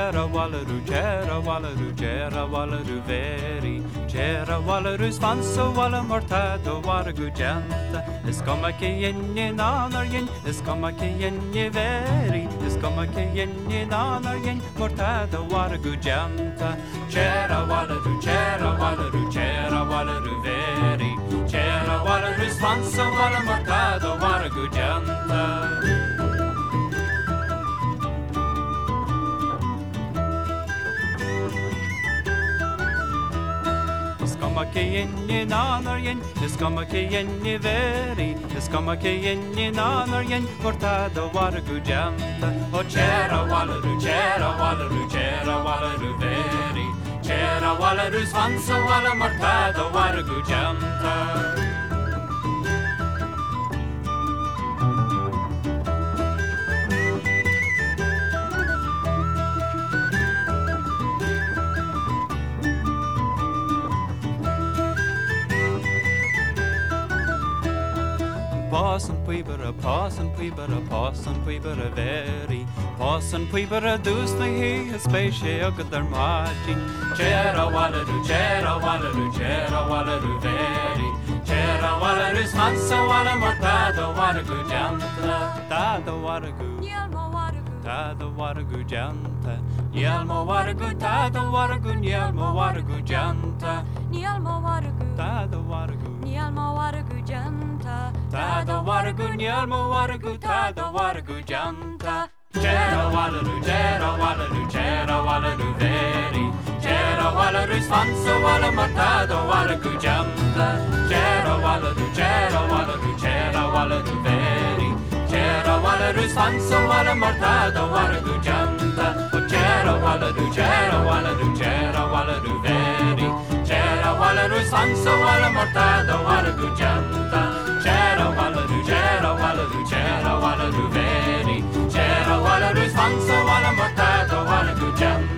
Cera wallaru veri. Cera wallaru svanso walla mortado wargu genta. Es komma ke yenje nanar yen, es komma ke yenje veri. Es komma ke yenje nanar yen, mortado wargu genta. Cera wallaru veri. Cera wallaru svanso walla mortado wargu genta. Skomma ke yenje nanar yen, skomma ke yenje veri, skomma ke yenje nanar yen, portado wargu genta. O cera wallaru veri, cera wallaru svanso walla mortado wargu genta. Påsen puibara veri. Påsen puibara dusna hi specie och där margin. Cera wallaru veri. Cera wallaru svanso walla mortado wargu genta. Tado wargu genta. Nielmo wargu tado wargu nielmo wargu genta. Tado wargu genta. Tado wargu nielmo wargu tado wargu genta. Cera wallaru veri. Cera wallaru svanso walla mortado wargu genta. Cera wallaru veri. Cera wallaru svanso walla mortado wargu genta. Cera wallaru veri. Cera wallaru svanso walla mortado wargu genta. Cera wallaru veri. Cera wallaru svanso walla mortado wargu genta.